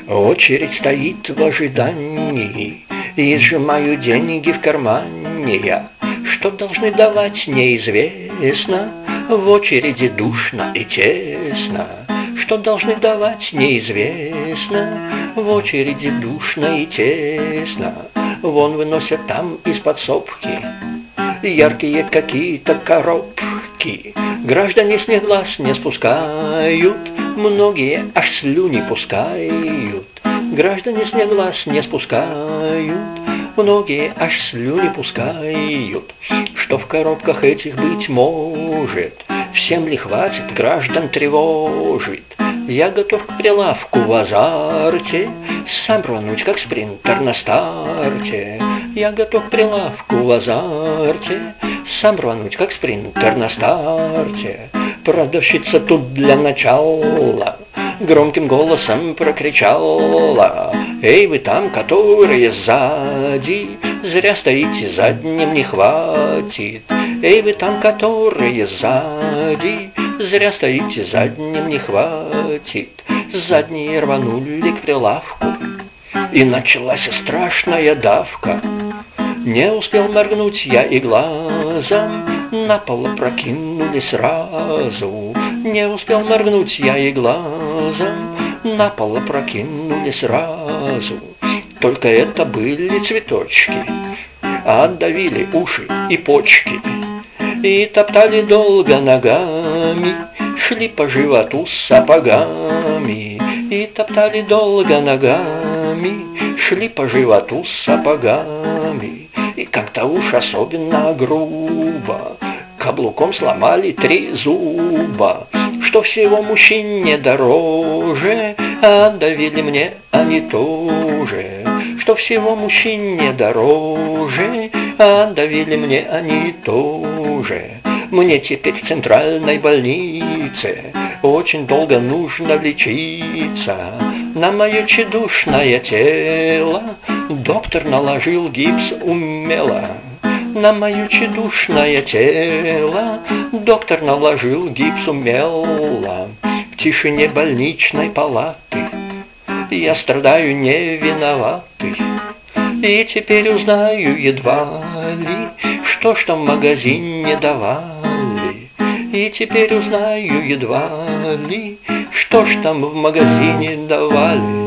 Очередь стоит в ожидании, и сжимаю деньги в кармане я. Что должны давать, неизвестно, в очереди душно и тесно. Что должны давать, неизвестно, в очереди душно и тесно. Вон выносят там из подсобки яркие какие-то коробки. Граждане с них глаз не спускают, многие аж слюни пускают. Граждане с них глаз не спускают, многие аж слюни пускают. Что в коробках этих быть может, всем ли хватит, граждан тревожит. Я готов к прилавку в азарте сам рвануть, как спринтер на старте. Я готов к прилавку в азарте сам рвануть, как спринтер на старте. Продавщица тут для начала громким голосом прокричала: «Эй, вы там, которые сзади, зря стоите, задним не хватит. Эй, вы там, которые сзади, зря стоите, задним не хватит». Задние рванули к прилавку, и началась страшная давка. Не успел моргнуть я и глазом, на пол опрокинули сразу. Не успел моргнуть я и глазом, на пол опрокинули сразу. Только это были цветочки, а отдавили уши и почки. И топтали долго ногами, шли по животу с сапогами. И топтали долго ногами, шли по животу с сапогами. И как-то уж особенно грубо каблуком сломали 3 зуба. Что всего мужчине дороже, отдавили мне они тоже. Что всего мужчине дороже, отдавили мне они тоже. Мне теперь в центральной больнице очень долго нужно лечиться. На мое тщедушное тело доктор наложил гипс умело. На мое тщедушное тело доктор наложил гипс умело. В тишине больничной палаты я страдаю не виноватый. И теперь узнаю едва ли, что в магазине давали. И теперь узнаю едва ли, что ж там в магазине давали.